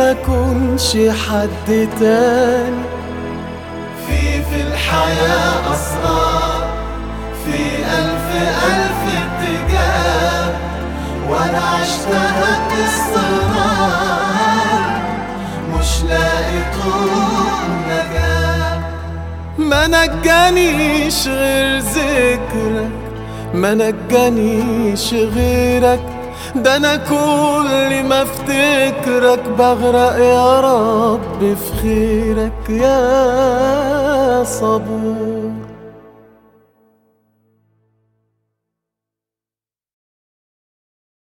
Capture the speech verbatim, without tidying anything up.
ما كنش حد تاني. في في الحياة أسرار، في ألف ألف اتجاه، وأنا عشتها باستمرار، مش لاقي طول نجاة. ما نجانيش غير ذكرك، ما نجانيش غيرك، ده انا كل ما افتكرك بغرق يا رب في خيرك يا صبور.